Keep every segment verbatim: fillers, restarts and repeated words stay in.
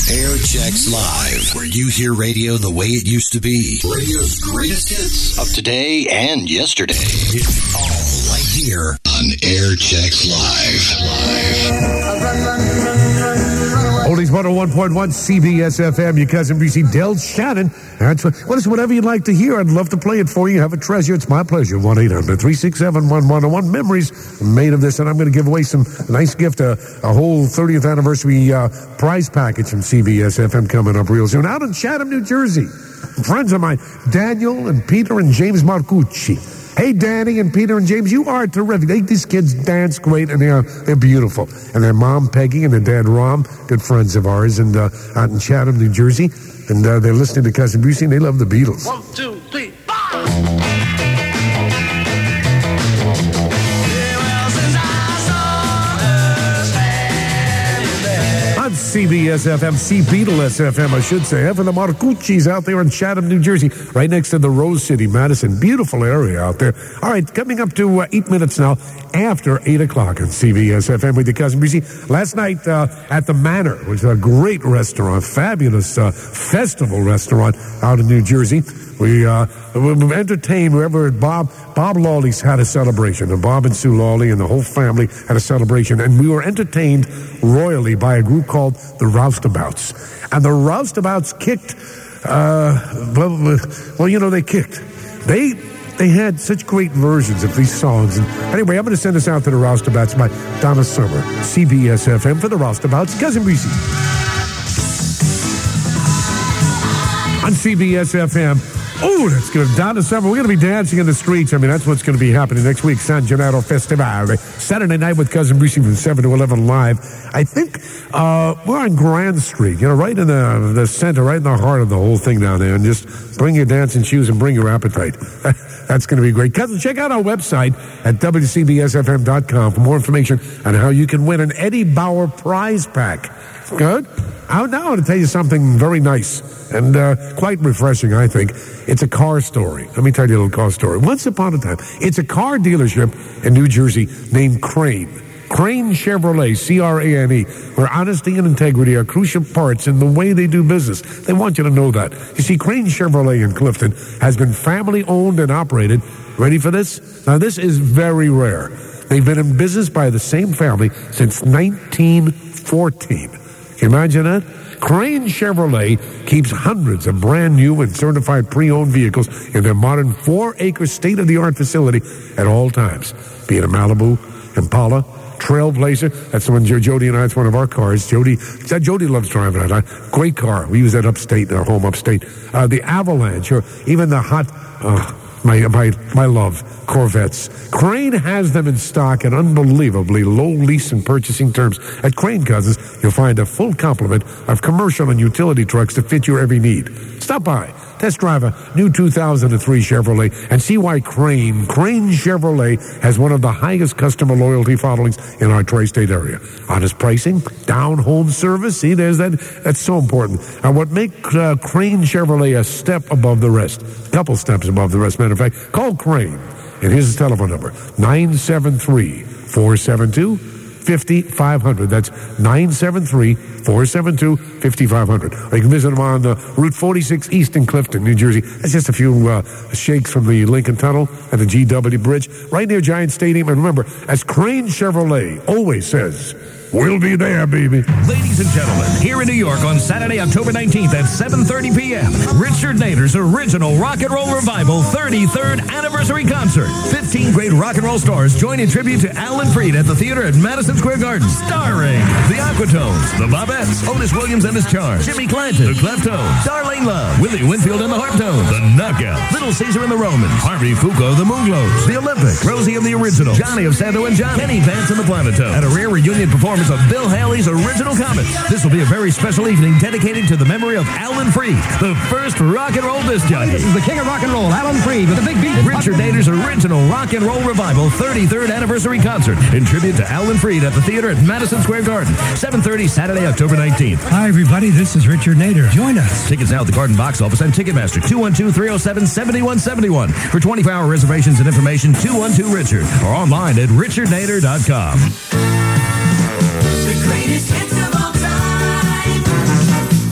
Air Checks Live, where you hear radio the way it used to be. Radio's greatest hits of today and yesterday. It's all right here on Air Checks Live. Oldies one oh one point one C B S F M, your cousin B C Del Shannon. That's what, well, it's whatever you'd like to hear. I'd love to play it for you. Have a treasure. It's my pleasure. one eight hundred three six seven one one oh one. Memories made of this, and I'm going to give away some nice gift, a, a whole thirtieth anniversary uh, prize package from C B S F M coming up real soon. Out in Chatham, New Jersey. Friends of mine, Daniel and Peter and James Marcucci. Hey, Danny and Peter and James, you are terrific. They, these kids dance great, and they're they're beautiful. And their mom, Peggy, and their dad, Rom, good friends of ours, and uh, out in Chatham, New Jersey. And uh, they're listening to Cousin Brucey, and they love the Beatles. One, two, three, five! C B S F M, C Beatle S F M, I should say. For the Marcucci's out there in Chatham, New Jersey, right next to the Rose City, Madison. Beautiful area out there. All right, coming up to uh, eight minutes now after eight o'clock on C B S F M with your cousin B C. Last night uh, at the Manor, which is a great restaurant, fabulous uh, festival restaurant out in New Jersey. We uh, we entertained wherever Bob Bob Lawley's had a celebration, and Bob and Sue Lawley and the whole family had a celebration, and we were entertained royally by a group called the Roustabouts. And the Roustabouts kicked, uh, well, well, you know, they kicked. They they had such great versions of these songs. And anyway, I'm going to send us out to the Roustabouts by Donna Summer, C B S F M for the Roustabouts, Cousin Breezy. On C B S F M. Oh, that's good. Donna Summer. We're going to be dancing in the streets. I mean, that's what's going to be happening next week. San Gennaro Festival. Saturday night with Cousin Brucey from seven to eleven live. I think uh, we're on Grand Street, you know, right in the, the center, right in the heart of the whole thing down there. And just bring your dancing shoes and bring your appetite. That's going to be great. Cousin, check out our website at W C B S F M dot com for more information on how you can win an Eddie Bauer prize pack. Good? Now, now I want to tell you something very nice and uh, quite refreshing, I think. It's a car story. Let me tell you a little car story. Once upon a time, it's a car dealership in New Jersey named Crane. Crane Chevrolet, C R A N E, where honesty and integrity are crucial parts in the way they do business. They want you to know that. You see, Crane Chevrolet in Clifton has been family-owned and operated. Ready for this? Now, this is very rare. They've been in business by the same family since nineteen fourteen. Can you imagine that? Crane Chevrolet keeps hundreds of brand new and certified pre-owned vehicles in their modern four-acre state-of-the-art facility at all times. Be it a Malibu, Impala, Trailblazer. That's the one Jody and I, it's one of our cars. Jody, Jody loves driving that. Great car. We use that upstate, in our home upstate. Uh, the Avalanche, or even the hot, uh, my, my, my love, Corvettes. Crane has them in stock at unbelievably low lease and purchasing terms. At Crane Cousins, you'll find a full complement of commercial and utility trucks to fit your every need. Stop by. Test drive a new two thousand three Chevrolet and see why Crane, Crane Chevrolet has one of the highest customer loyalty followings in our tri-state area. Honest pricing, down home service, see, there's that. That's so important. And what makes uh, Crane Chevrolet a step above the rest, a couple steps above the rest, matter of fact, call Crane. And here's his telephone number, nine seven three, four seven two, five five zero zero. That's nine seven three, four seven two, five five zero zero. Or you can visit him on uh, Route forty-six East in Clifton, New Jersey. That's just a few uh, shakes from the Lincoln Tunnel and the G W Bridge, right near Giant Stadium. And remember, as Crane Chevrolet always says, we'll be there, baby. Ladies and gentlemen, here in New York on Saturday, October nineteenth at seven thirty p.m., Richard Nader's original Rock and Roll Revival thirty-third Anniversary Concert. fifteen great rock and roll stars join in tribute to Alan Freed at the theater at Madison Square Garden, starring the Aquatones, the Bobettes, Otis Williams and his Charge, Jimmy Clanton, the Cleftones, Darlene Love, Willie Winfield and the Harptones, the Knockouts, Little Caesar and the Romans, Harvey Fuqua, the Moonglows, the Olympics, Rosie of the Original, Johnny of Santo and Johnny, Kenny Vance and the Planetones, and a rare reunion performance of Bill Haley's original Comets. This will be a very special evening dedicated to the memory of Alan Freed, the first rock and roll disc jockey. This is the king of rock and roll, Alan Freed, with the big beat. Richard Nader's original Rock and Roll Revival thirty-third Anniversary Concert in tribute to Alan Freed at the theater at Madison Square Garden, seven thirty Saturday, October nineteenth. Hi, everybody. This is Richard Nader. Join us. Tickets now at the Garden Box Office and Ticketmaster, two one two, three oh seven, seven one seven one. For twenty-four hour reservations and information, two one two Richard, or online at richard nader dot com. The greatest hits of all time.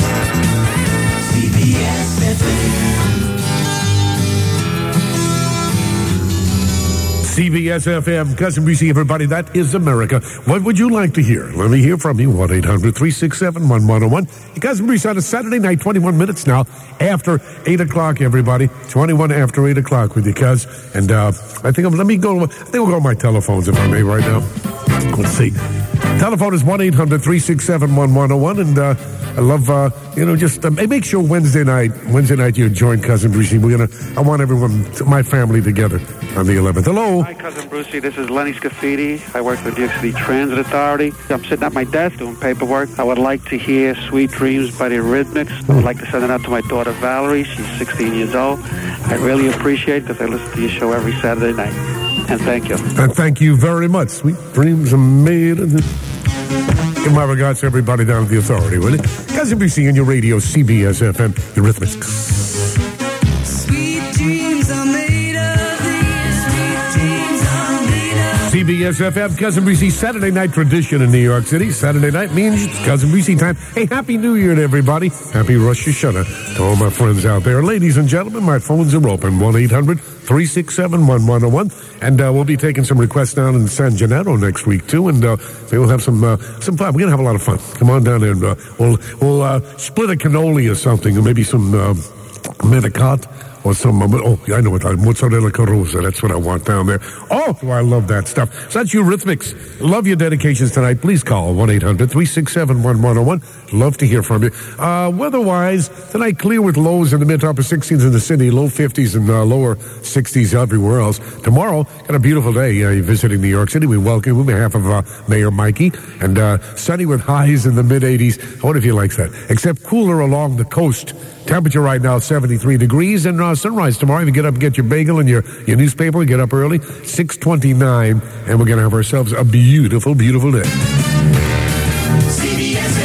C B S F M, Cousin Brucey, everybody, that is America. What would you like to hear? Let me hear from you. one eight hundred three six seven one one zero one. Cousin Brucey on a Saturday night, twenty-one minutes now after eight o'clock, everybody. twenty-one after eight o'clock with you, cuz. And uh, I think, I'm, let me go, I think we'll go on my telephones if I may right now. Let's see. Telephone is one eight hundred three six seven one one zero one. And uh, I love, uh, you know, just uh, make sure Wednesday night, Wednesday night you join Cousin Brucey. We're going to, I want everyone, my family together on the eleventh. Hello. Hi, Cousin Brucey. This is Lenny Scafidi. I work for the New York City Transit Authority. I'm sitting at my desk doing paperwork. I would like to hear Sweet Dreams by the Eurythmics. I would like to send it out to my daughter, Valerie. She's sixteen years old. I really appreciate that I listen to your show every Saturday night. And thank you. And thank you very much. Sweet dreams are made of the... Give my regards to everybody down at the Authority, will you? Cousin B C on your radio, C B S F M, Eurythmics. Sweet dreams are made of these. Sweet dreams are made of... C B S F M, Cousin B C, Saturday night tradition in New York City. Saturday night means it's Cousin B C time. Hey, Happy New Year to everybody. Happy Rosh Hashanah to all my friends out there. Ladies and gentlemen, my phones are open. one eight hundred three six seven one one zero one. And uh, we'll be taking some requests down in San Gennaro next week, too. And uh, we'll have some uh, some fun. We're going to have a lot of fun. Come on down there and uh, we'll, we'll uh, split a cannoli or something, or maybe some uh, manicotti. Or some, oh, I know what I, mozzarella carosa, that's what I want down there. Oh, do I love that stuff. So that's Eurythmics. Love your dedications tonight. Please call one eight hundred three six seven one one zero one. Love to hear from you. Uh, weather-wise, tonight clear with lows in the mid-upper sixties in the city, low fifties and uh, lower sixties everywhere else. Tomorrow, got a beautiful day uh, visiting New York City. We welcome you on behalf of uh, Mayor Mikey. And uh, sunny with highs in the mid-eighties. I wonder if he likes that. Except cooler along the coast. Temperature right now, seventy-three degrees. And uh, sunrise tomorrow. You get up and get your bagel and your, your newspaper. Get up early. six twenty-nine. And we're going to have ourselves a beautiful, beautiful day. C B S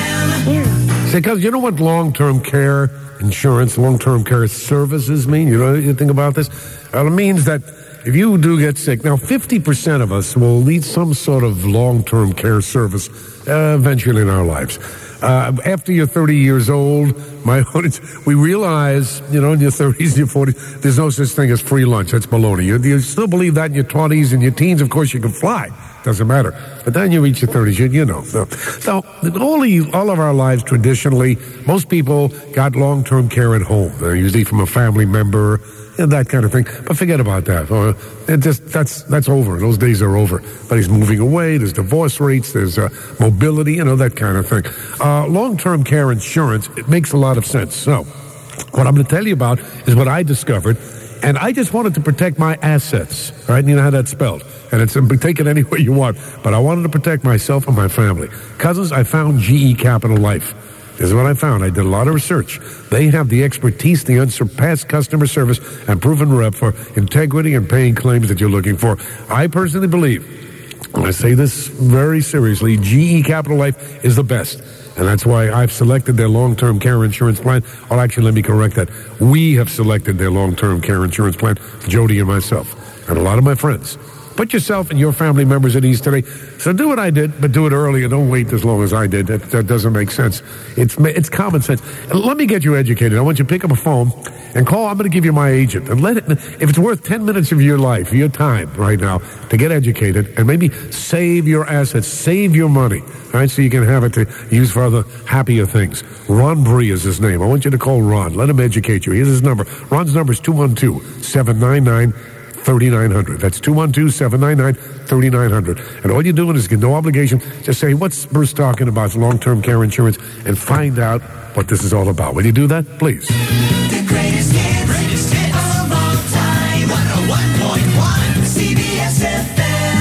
F M. Because you know what long-term care insurance, long-term care services mean? You know, you think about this? Well, it means that if you do get sick, now fifty percent of us will need some sort of long-term care service uh, eventually in our lives. Uh, after you're thirty years old, my we realize, you know, in your thirties, your forties, there's no such thing as free lunch. That's baloney. You, you still believe that in your twenties and your teens. Of course, you can fly. Doesn't matter. But then you reach your thirties, you, you know. So, so all, of, all of our lives, traditionally, most people got long-term care at home, uh, usually from a family member, and that kind of thing. But forget about that. Uh, it just that's that's over. Those days are over. But he's moving away. There's divorce rates. There's uh, mobility. You know, that kind of thing. Uh, long-term care insurance, it makes a lot of sense. So what I'm going to tell you about is what I discovered. And I just wanted to protect my assets. All right? You know how that's spelled. And it's take it any way you want. But I wanted to protect myself and my family. Cousins, I found G E Capital Life. This is what I found. I did a lot of research. They have the expertise, the unsurpassed customer service, and proven rep for integrity and paying claims that you're looking for. I personally believe, and I say this very seriously, G E Capital Life is the best. And that's why I've selected their long-term care insurance plan. Well, actually, let me correct that. We have selected their long-term care insurance plan, Jody and myself, and a lot of my friends. Put yourself and your family members at ease today. So do what I did, but do it early and don't wait as long as I did. That, that doesn't make sense. It's it's common sense. And let me get you educated. I want you to pick up a phone and call. I'm going to give you my agent. And let it, if it's worth ten minutes of your life, your time right now, to get educated and maybe save your assets, save your money, all right, so you can have it to use for other happier things. Ron Bree is his name. I want you to call Ron. Let him educate you. Here's his number. Ron's number is two one two, seven nine nine, thirty-nine hundred. That's two one two, seven nine nine, thirty-nine hundred. And all you're doing is get no obligation. Just say, what's Bruce talking about? It's long-term care insurance, and find out what this is all about. Will you do that? Please. The greatest hits, greatest hits of all time. one oh one point one C B S F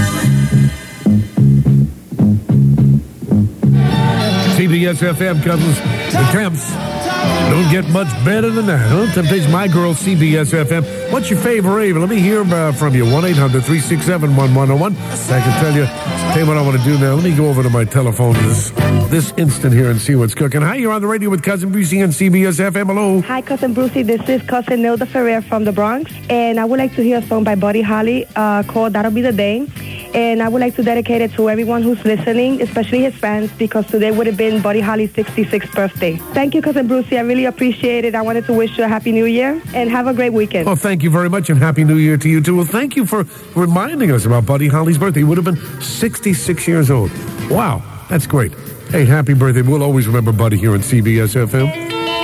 M. C B S F M, cousins. The temps don't get much better than that, huh? Temptation, my girl, C B S F M. What's your favorite rave? Let me hear uh, from you. one eight hundred three six seven one one zero one. I can tell you, tell you what I want to do now. Let me go over to my telephone this, this instant here and see what's cooking. Hi, you're on the radio with Cousin Brucey and C B S F M. Hello. Hi, Cousin Brucey. This is Cousin Nilda Ferrer from the Bronx. And I would like to hear a song by Buddy Holly uh, called That'll Be the Day. And I would like to dedicate it to everyone who's listening, especially his fans, because today would have been Buddy Holly's sixty-sixth birthday. Thank you, Cousin Brucey. I really appreciate it. I wanted to wish you a Happy New Year and have a great weekend. Well, thank you very much, and Happy New Year to you, too. Well, thank you for reminding us about Buddy Holly's birthday. He would have been sixty-six years old. Wow, that's great. Hey, happy birthday. We'll always remember Buddy here on C B S F M.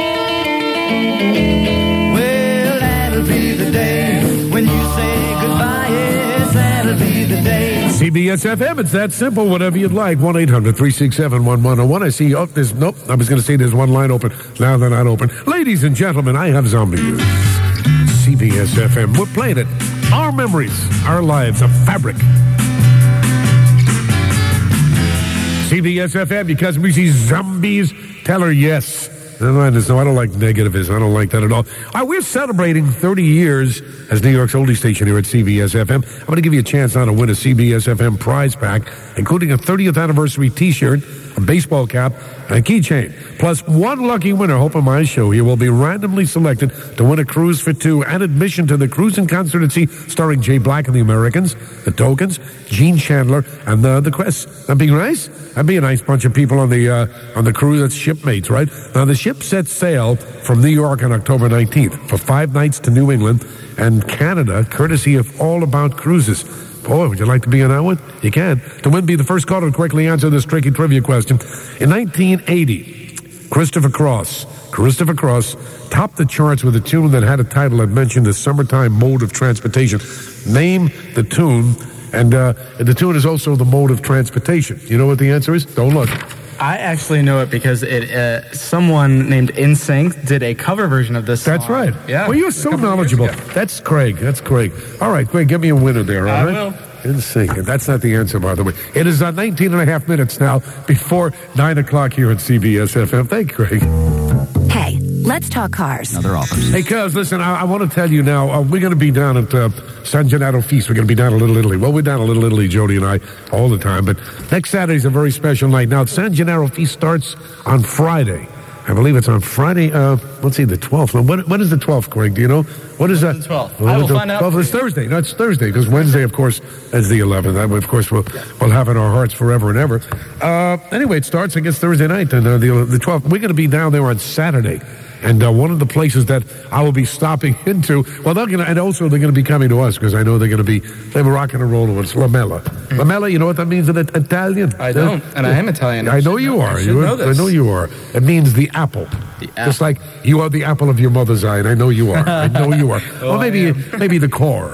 Well, that'll be the day when you say goodbye. Yes, that'll be the day. C B S F M, it's that simple. Whatever you'd like. one eight hundred three six seven one one oh one. I see, oh, there's, nope, I was going to say there's one line open. Now they're not open. Ladies and gentlemen, I have zombie news. C B S F M, we're playing it. Our memories, our lives, a fabric. C B S F M, because we see zombies. Tell her yes. No, I don't like negativism. I don't like that at all. All right, we're celebrating thirty years as New York's oldest station here at C B S F M. I'm going to give you a chance now to win a C B S F M prize pack, including a thirtieth anniversary T-shirt, a baseball cap, and a keychain. Plus, one lucky winner, hope on my show here, will be randomly selected to win a cruise for two and admission to the Cruising Concert at Sea, starring Jay Black and the Americans, the Tokens, Gene Chandler, and the the Quests. That'd be nice. That'd be a nice bunch of people on the uh, on the cruise. That's shipmates, right? Now, the ship sets sail from New York on October nineteenth for five nights to New England and Canada, courtesy of All About Cruises. Boy, would you like to be on that one? You can. To win, be the first caller to correctly answer this tricky trivia question. In nineteen eighty, Christopher Cross, Christopher Cross topped the charts with a tune that had a title that mentioned the summertime mode of transportation. Name the tune, and uh, the tune is also the mode of transportation. You know what the answer is? Don't look. I actually know it because it uh, someone named N Sync did a cover version of this song. That's right. Yeah. Well, you're so knowledgeable. That's Craig. That's Craig. All right, Craig, give me a winner there, all I right? will. In sync. And that's not the answer, by the way. It is uh, nineteen and a half minutes now before nine o'clock here at C B S F M. Thank you, Craig. Hey, let's talk cars. Another offers. Hey, cuz, listen, I, I want to tell you now, uh, we're going to be down at uh, San Gennaro Feast. We're going to be down at Little Italy. Well, we're down at Little Italy, Jody and I, all the time. But next Saturday's a very special night. Now, San Gennaro Feast starts on Friday. I believe it's on Friday, uh, let's see, the twelfth. When, when is the twelfth, Craig? Do you know? What is that? The twelfth. I will the, find out. twelfth is Thursday. No, it's Thursday, because Wednesday, of course, is the eleventh. That, of course, we'll, we'll have in our hearts forever and ever. Uh, anyway, it starts, I guess, Thursday night, and uh, the, the twelfth. We're going to be down there on Saturday. And uh, one of the places that I will be stopping into, well, they're going to, and also they're going to be coming to us, because I know they're going to be, they were rocking and rolling with us. Lamella. Mm. Lamella, you know what that means in Italian? I don't, uh, and I am Italian. I, I know you know, are. I, you know are I know you are. It means the apple. The apple. Just like you are the apple of your mother's eye, and I know you are. I know you are. oh, well, maybe maybe the core.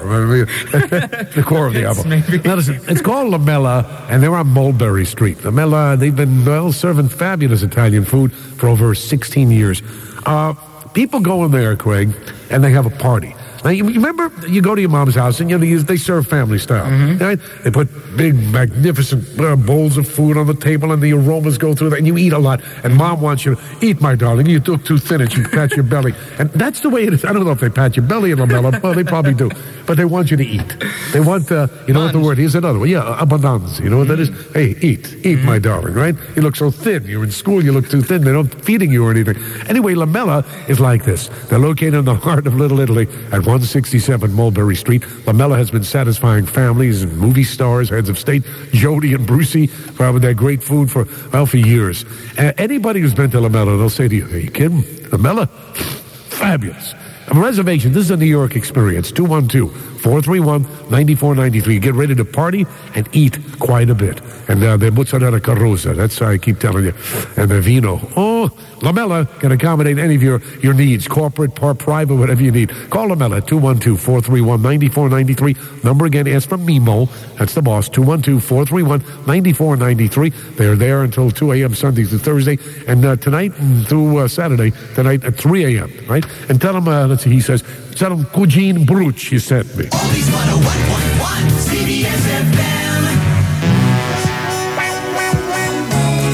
the core of the apple. Maybe. Now, listen, it's called Lamella, and they're on Mulberry Street. Lamella, they've been, well, serving fabulous Italian food for over sixteen years. Uh... People go in there, Craig, and they have a party. Now, you remember, you go to your mom's house, and you know, they serve family style, mm-hmm. right? They put big, magnificent uh, bowls of food on the table, and the aromas go through that, and you eat a lot. And Mom wants you to eat, my darling. You look too thin, and she pats your belly. And that's the way it is. I don't know if they pat your belly in Lamella. Well, they probably do. But they want you to eat. They want, uh, you know what the word, here's another one. Yeah, abundance. You know what that is? Hey, eat. Eat, mm-hmm. my darling, right? You look so thin. You're in school, you look too thin. They're not feeding you or anything. Anyway, Lamella is like this. They're located in the heart of Little Italy at one sixty-seven Mulberry Street. Lamella has been satisfying families and movie stars, heads of state, Jody and Brucey, uh, with their great food for, well, for years. Uh, anybody who's been to Lamella, they'll say to you, hey, kidding? Lamella? Fabulous. A reservation. This is a New York experience. two one two, four three one, nine four nine three. Get ready to party and eat quite a bit. And uh, the mozzarella carroza. That's how I keep telling you. And the vino. Oh, Lamella can accommodate any of your, your needs. Corporate, par, private, whatever you need. Call Lamella at two one two, four three one, nine four nine three. Number again, ask for Mimo. That's the boss. two one two, four three one, nine four nine three. They're there until two a.m. Sunday through Thursday. And uh, tonight through uh, Saturday, tonight at three a.m., right? And tell them, uh, let's see, he says, tell them Cugine Bruch, he sent me. Oldies one oh one point one, C B S F M.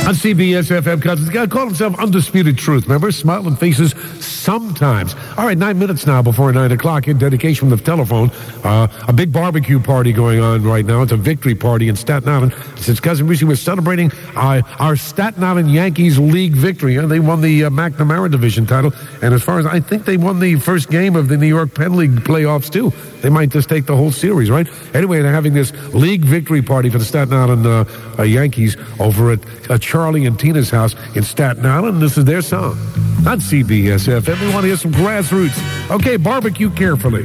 On C B S F M Cousins, the guy called himself Undisputed Truth. Remember? Smiling faces sometimes. All right, nine minutes now before nine o'clock. In dedication from the telephone, uh, a big barbecue party going on right now. It's a victory party in Staten Island. Since Cousin Brucey was celebrating uh, our Staten Island Yankees League victory. Uh, they won the uh, McNamara Division title. And as far as I think they won the first game of the New York Penn League playoffs, too. They might just take the whole series, right? Anyway, they're having this league victory party for the Staten Island uh, uh, Yankees over at uh, Charlie and Tina's house in Staten Island. This is their song on C B S F M. We want to hear some Grassroots. Okay, barbecue carefully.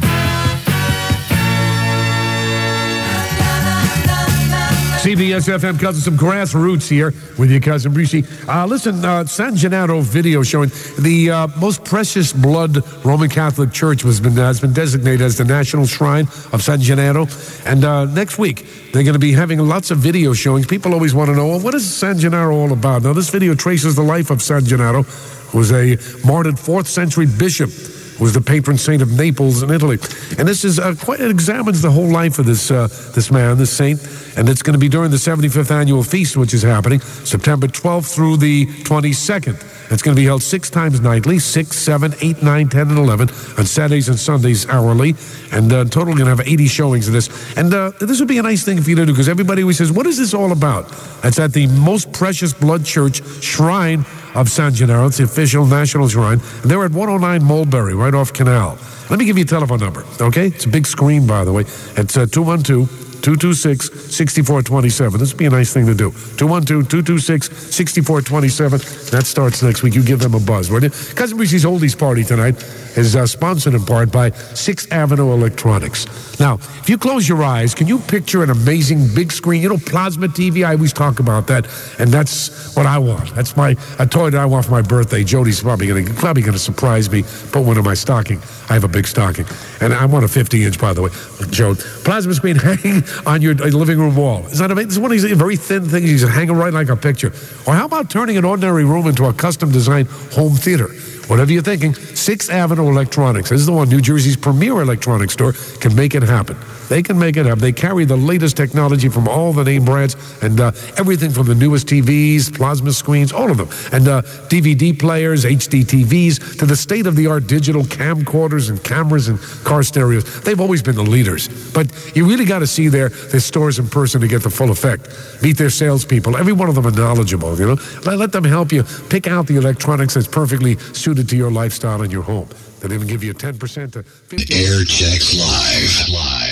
C B S F M Cousin, some Grassroots here with your Cousin Brucey. Uh, listen, uh, San Gennaro video showing the uh, most precious blood Roman Catholic Church was been, has been designated as the National Shrine of San Gennaro. And uh, next week, they're going to be having lots of video showings. People always want to know, well, what is San Gennaro all about? Now, this video traces the life of San Gennaro, who was a martyred fourth century bishop, was the patron saint of Naples in Italy. And this is uh, quite, it examines the whole life of this uh, this man, this saint. And it's going to be during the seventy-fifth annual feast, which is happening September twelfth through the twenty-second. It's going to be held six times nightly, six, seven, eight, nine, ten, and eleven, on Saturdays and Sundays hourly. And uh, total, going to have eighty showings of this. And uh, this would be a nice thing for you to do, because everybody always says, what is this all about? It's at the most precious blood church shrine of San Gennaro. It's the official national shrine. And they're at one oh nine Mulberry, right off Canal. Let me give you a telephone number, okay? It's a big screen, by the way. It's uh, two one two, two two six, six four two seven. This would be a nice thing to do. two one two, two two six, six four two seven. That starts next week. You give them a buzz, will you? Cousin Brucey's Oldies Party tonight is uh, sponsored in part by Sixth Avenue Electronics. Now, if you close your eyes, can you picture an amazing big screen? You know, plasma T V, I always talk about that, and that's what I want. That's my a toy that I want for my birthday. Jody's probably going to probably going to surprise me, put one in my stocking. I have a big stocking, and I want a fifty inch, by the way, Joe. Plasma screen hanging on your living room wall. Is that amazing? This is one of these very thin things. You can hang it right like a picture. Or how about turning an ordinary room into a custom-designed home theater? Whatever you're thinking, Sixth Avenue Electronics. This is the one, New Jersey's premier electronics store, can make it happen. They can make it happen. They carry the latest technology from all the name brands, and uh, everything from the newest T Vs, plasma screens, all of them, and uh, D V D players, H D T Vs, to the state-of-the-art digital camcorders and cameras and car stereos. They've always been the leaders. But you really got to see their, their stores in person to get the full effect. Meet their salespeople. Every one of them are knowledgeable, you know. Let, let them help you pick out the electronics that's perfectly suited to your lifestyle and your home. They'll even give you a ten percent to fifty percent. Air Checks Live. Live.